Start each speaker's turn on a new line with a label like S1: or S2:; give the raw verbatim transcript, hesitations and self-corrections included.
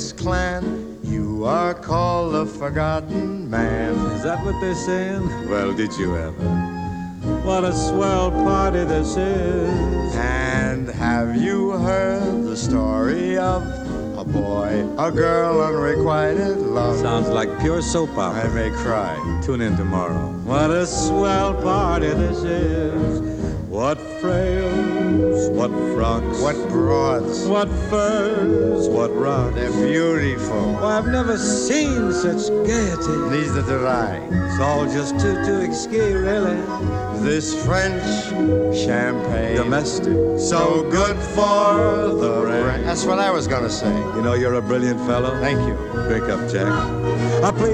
S1: X clan. You are called the Forgotten Man.
S2: Is that what they're saying?
S1: Well, did you ever?
S2: What a swell party this is.
S1: And have you heard the story of a boy, a girl, unrequited love?
S2: Sounds like pure soap
S1: I
S2: opera.
S1: may cry.
S2: Tune in tomorrow. What a swell party this is. What frails, what frocks,
S1: What broads?
S2: what furs, what rocks.
S1: They're beautiful.
S2: Why, I've never seen such gaiety.
S1: Neither did I.
S2: It's all just too, too exquis, really.
S1: This French champagne,
S2: Domestic.
S1: so good for the
S2: brain.
S1: brain. That's what I was gonna say.
S2: You know you're a brilliant fellow.
S1: Thank you.
S2: Drink up, Jack. I play